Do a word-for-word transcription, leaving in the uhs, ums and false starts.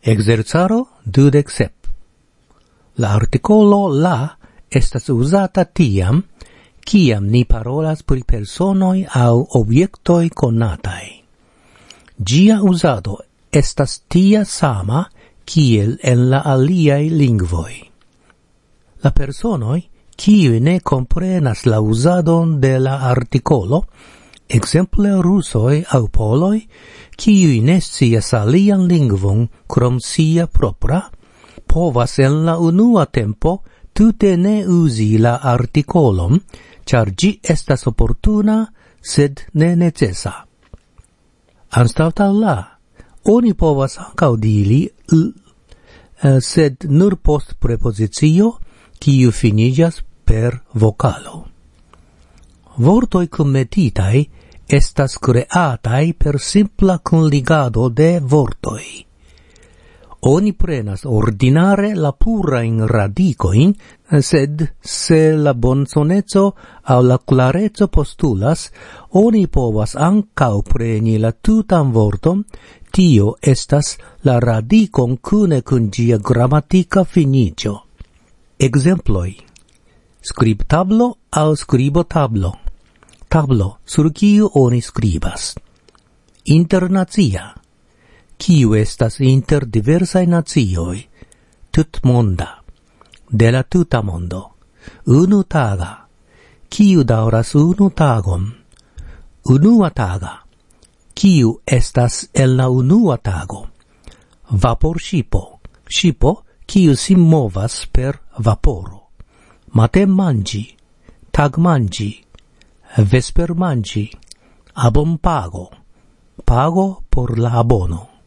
Exerzaro dudek sep. La articolo la estas uzata tiam, kiam ni parolas pri personoi au objektoi conatai. Gia uzado estas tia sama kiel en la aliai lingvoi. La personoi, kiui ne comprenas la uzadon de la articolo, exemple rusoi au poloi, kiui ne scias alian lingvon krom sia propra, povas en la unua tempo tute ne uzi la articolon, char gi estas opportuna, sed ne necesa. Anstataŭ la, oni povas ankaŭ diri l, sed nur post prepozicio, kiu finiĝas per vocalo. Vortoj kunmetitaj estas kreataj per simpla kunligado de vortoj. Oni prenas ordinare la purain radikoin, sed se la bonsoneco aŭ la clareco postulas, oni povas ankaŭ preni la tutan vorton, tio estas la radikon kune kun ĝia gramatika finiĝo. Ekzemploj: skribtablo aŭ skribotablo. Tablo, sur kiu oni skribas. Internacia, kiu estas inter diversaj nacioj, tutmonda, de la tuta mondo. Unu taga, kiu daŭras unu tagon. Unua taga, kiu estas en la unua tago. Vaporŝipo, ŝipo, kiu sin movas per vaporo. Matenmanĝi, tagmanĝi, vespermanĝi, abonpago, pago por la abono.